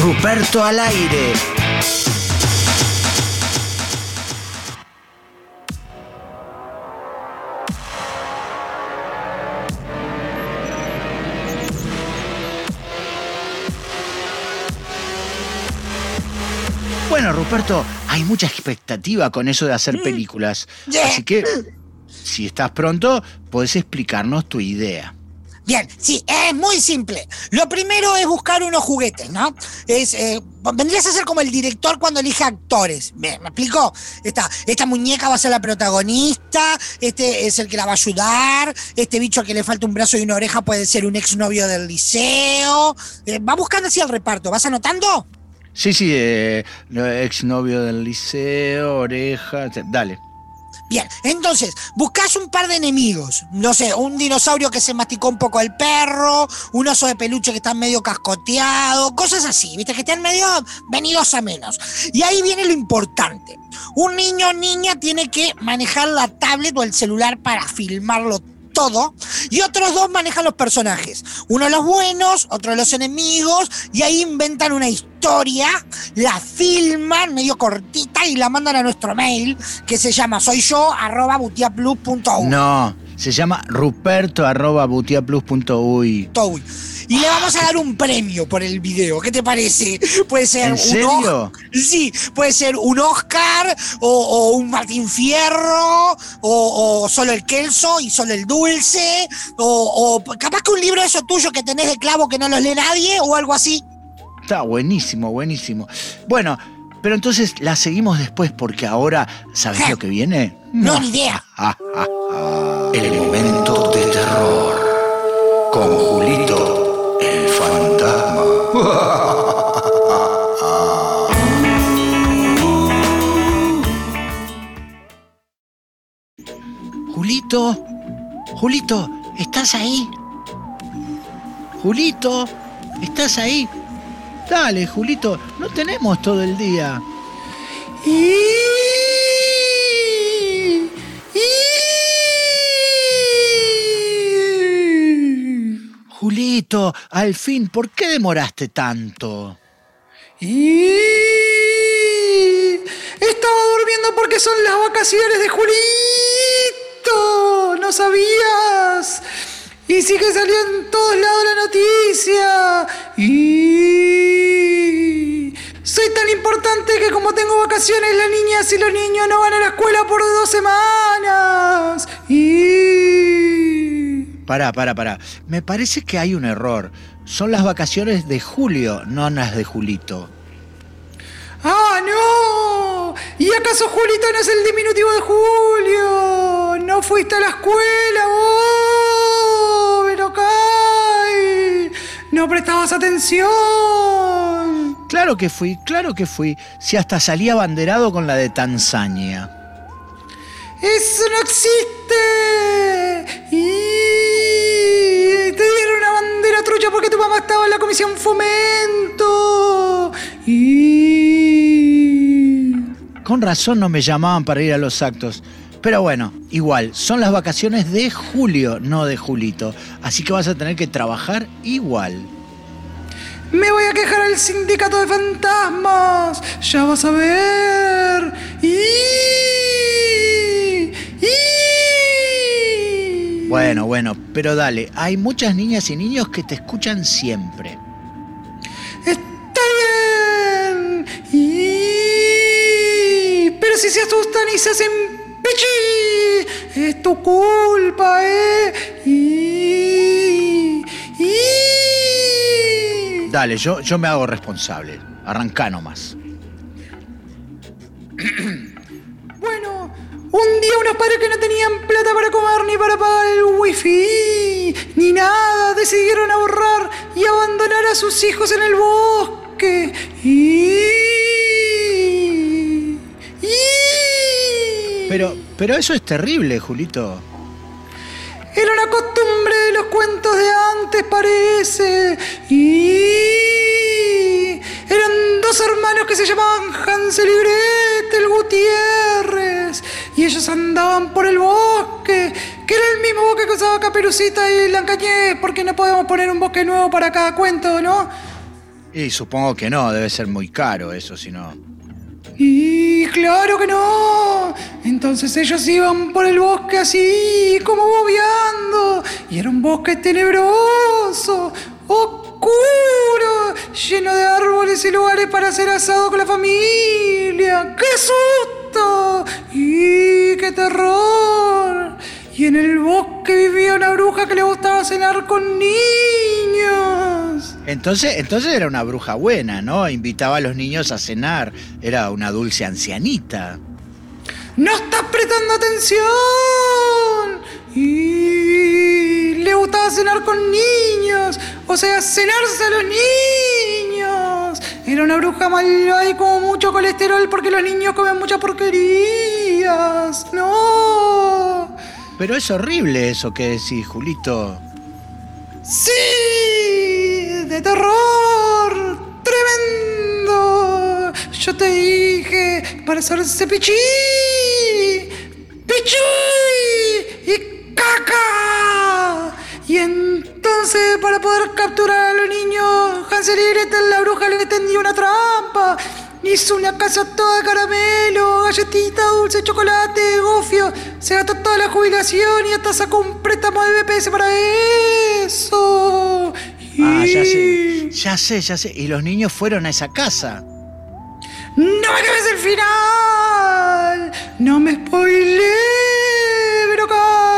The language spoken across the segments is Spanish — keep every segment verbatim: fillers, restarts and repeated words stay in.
Ruperto al aire. Bueno, Ruperto, hay mucha expectativa con eso de hacer películas. Así que, si estás pronto, podés explicarnos tu idea. Bien, sí, es muy simple. Lo primero es buscar unos juguetes, ¿no? Es, eh, vendrías a ser como el director cuando elige actores. Bien, ¿me explico? Esta, esta muñeca va a ser la protagonista, este es el que la va a ayudar, este bicho al que le falta un brazo y una oreja puede ser un exnovio del liceo. Eh, va buscando así el reparto. ¿Vas anotando? Sí, sí, eh, exnovio del liceo, oreja, dale. Bien, entonces, buscás un par de enemigos. No sé, un dinosaurio que se masticó un poco el perro, un oso de peluche que está medio cascoteado, cosas así, ¿viste? Que estén medio venidos a menos. Y ahí viene lo importante. Un niño o niña tiene que manejar la tablet o el celular para filmarlo todo, y otros dos manejan los personajes. Uno los buenos, otro los enemigos, y ahí inventan una historia, la filman medio cortita y la mandan a nuestro mail, que se llama soyyo arroba butiaplus punto uy. No, se llama ruperto arroba butiaplus punto uy. Y le vamos a dar un premio por el video. ¿Qué te parece? Puede ser ¿En un serio? Oscar, sí, puede ser un Oscar o, o un Martín Fierro o, o solo el Kelso y solo el dulce o, o capaz que un libro de eso tuyo que tenés de clavo que no los lee nadie o algo así. Está buenísimo, buenísimo. Bueno, pero entonces la seguimos después porque ahora, ¿sabés ¿Qué? lo que viene? No, ni idea. El momento de terror con Julito el fantasma. Julito, Julito, ¿estás ahí? Julito, ¿estás ahí? Dale, Julito, no tenemos todo el día. Y... y... Julito, al fin, ¿por qué demoraste tanto? y... Estaba durmiendo porque son las vacaciones de Julito. ¿No sabías? Y sí que salió en todos lados la noticia. Y... Soy tan importante que como tengo vacaciones, las niñas y los niños no van a la escuela por dos semanas. Y... Pará, pará, pará. Me parece que hay un error. Son las vacaciones de Julio, no las de Julito. ¡Ah, no! ¿Y acaso Julito no es el diminutivo de Julio? ¿No fuiste a la escuela vos, Verocay? ¿No prestabas atención? Claro que fui, claro que fui. Si hasta salí abanderado con la de Tanzania. ¡Eso no existe! Y te dieron una bandera trucha porque tu mamá estaba en la comisión fomento. Y... Con razón no me llamaban para ir a los actos. Pero bueno, igual, son las vacaciones de Julio, no de Julito. Así que vas a tener que trabajar igual. Me voy a quejar al sindicato de fantasmas. Ya vas a ver. Y... y... Bueno, bueno, pero dale, hay muchas niñas y niños que te escuchan siempre. Está bien. Y... Pero si se asustan y se hacen pichi, es tu culpa, ¿eh? Y... y... Dale, yo, yo me hago responsable. Arrancá nomás. Bueno, un día unos padres que no tenían plata para comer ni para pagar el wifi ni nada decidieron ahorrar y abandonar a sus hijos en el bosque. Y... y... Pero, pero eso es terrible, Julito. Era una costumbre de los cuentos de antes, parece. Y... eran dos hermanos que se llamaban Hansel y Gretel Gutiérrez. Y ellos andaban por el bosque, que era el mismo bosque que usaba Caperucita y Blancanieves, porque no podemos poner un bosque nuevo para cada cuento, ¿no? Y supongo que no, debe ser muy caro eso, si no. Y claro que no. Entonces ellos iban por el bosque así, como bobeando. Y era un bosque tenebroso, oscuro, lleno de árboles y lugares para hacer asado con la familia. ¡Qué susto! ¡Y qué terror! Y en el bosque vivía una bruja que le gustaba cenar con niños. Entonces, entonces era una bruja buena, ¿no? Invitaba a los niños a cenar. Era una dulce ancianita. ¡No estás prestando atención! Y le gustaba cenar con niños. O sea, cenarse a los niños. Era una bruja malvada y con mucho colesterol porque los niños comen muchas porquerías. ¡No! Pero es horrible eso que decís, Julito. ¡Sí! ¡De terror! ¡Tremendo! Yo te dije para hacerse pichí, pichí y caca. Y entonces, para poder capturar a los niños, Hansel y Gretel, la bruja le tendió una trampa. Hizo una casa toda de caramelo, galletita, dulce, chocolate, gofio. Se gastó toda la jubilación y hasta sacó un préstamo de B P S para eso. Ah, ya sé, ya sé, ya sé. Y los niños fueron a esa casa. ¡No me acabes el final! ¡No me spoilé, pero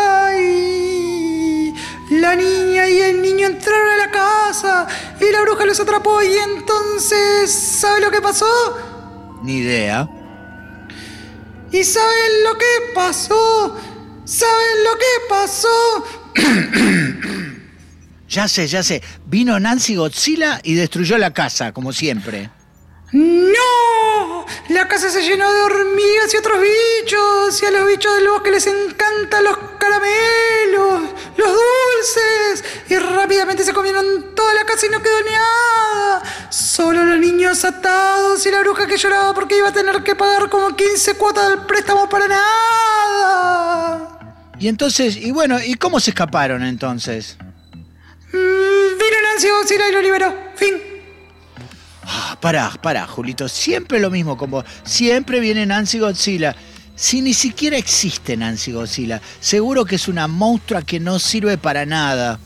caí! La niña y el niño entraron a la casa y la bruja los atrapó y entonces, ¿sabe lo que pasó? Ni idea. ¿Y saben lo que pasó? ¿Saben lo que pasó? Ya sé, ya sé. Vino Nancy Godzilla y destruyó la casa, como siempre. ¡No! La casa se llenó de hormigas y otros bichos. Y a los bichos del bosque les encantan los caramelos, los dulces. Y rápidamente se comieron toda la casa y no quedó nada. Solo los niños atados y la bruja que lloraba porque iba a tener que pagar como quince cuotas del préstamo para nada. Y entonces, y bueno, ¿y cómo se escaparon entonces? Mm, vino Nancy Godzilla y lo liberó. Fin. Ah, pará, pará, Julito. Siempre lo mismo con vos. Siempre viene Nancy Godzilla. Si ni siquiera existe Nancy Godzilla. Seguro que es una monstrua que no sirve para nada.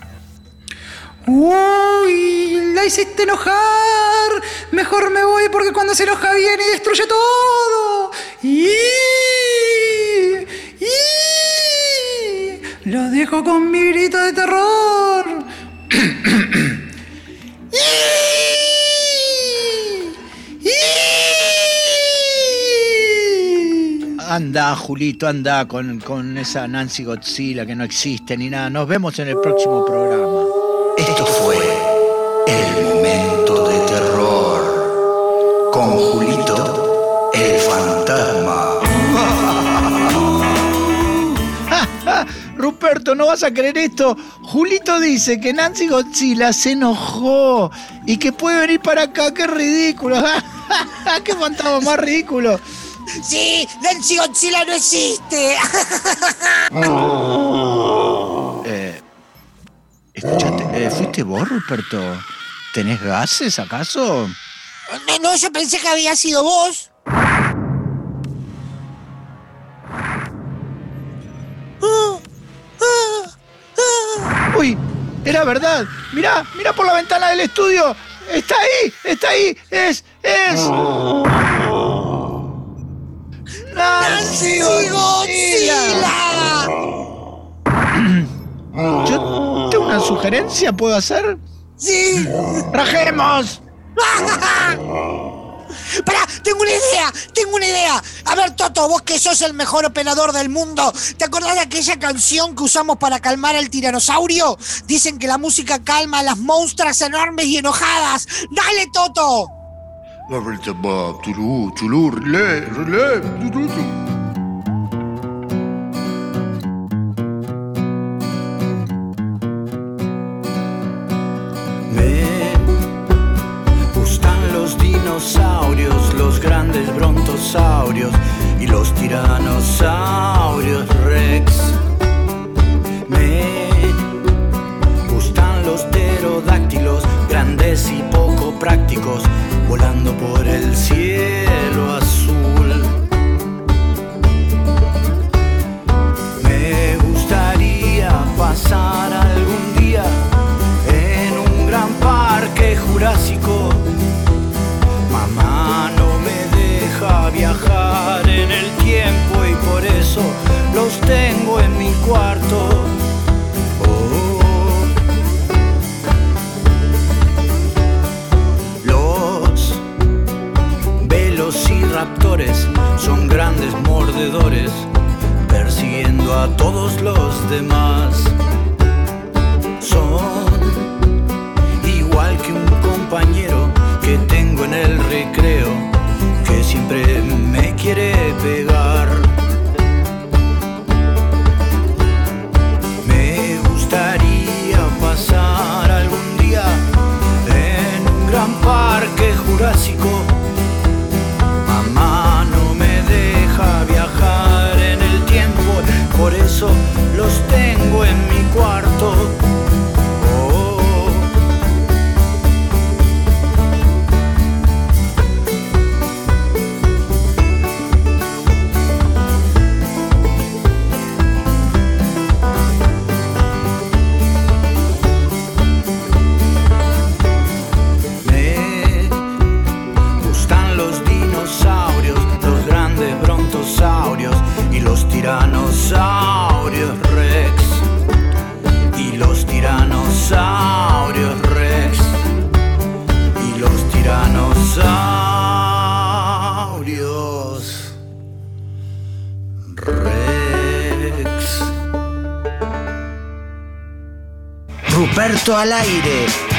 Uy, la hiciste enojar. Mejor me voy porque cuando se enoja viene y destruye todo. Y, y, lo dejo con mi grito de terror. y, y. Anda, Julito, anda con, con esa Nancy Godzilla que no existe ni nada. Nos vemos en el próximo programa. Esto fue El Momento de Terror con Julito el Fantasma. Ruperto, ¿no vas a creer esto? Julito dice que Nancy Godzilla se enojó y que puede venir para acá. ¡Qué ridículo! ¡Qué fantasma más ridículo! Sí, Nancy Godzilla no existe. eh, escuchate, eh, ¿fuiste vos, Ruperto? ¿Tenés gases, acaso? No, no, yo pensé que había sido vos. ¡Uy! Era verdad. Mirá, mirá por la ventana del estudio. Está ahí, está ahí. Es, es... ¡Nancy Godzilla! ¿Yo tengo una sugerencia? ¿Puedo hacer? ¡Sí! ¡Rajemos! ¡Pará! ¡Tengo una idea! ¡Tengo una idea! A ver, Toto, vos que sos el mejor operador del mundo, ¿te acordás de aquella canción que usamos para calmar al tiranosaurio? Dicen que la música calma a las monstruas enormes y enojadas. ¡Dale, Toto! Dinosaurios, los grandes brontosaurios y los tiranosaurios rex. Me gustan los pterodáctilos, grandes y poco prácticos, volando por el cielo azul. Me gustaría pasar algún día en un gran parque jurásico. Mamá no me deja viajar en el tiempo y por eso los tengo en mi cuarto. Oh. Los velociraptores son grandes mordedores, persiguiendo a todos los demás. Son igual que un compañero que tengo en el recreo, que siempre me quiere pegar. Me gustaría pasar algún día en un gran parque jurásico. Mamá no me deja viajar en el tiempo, por eso los tengo en mi cuarto. Y los tiranosaurios rex, y los tiranosaurios rex, y los tiranosaurios rex. Ruperto al aire.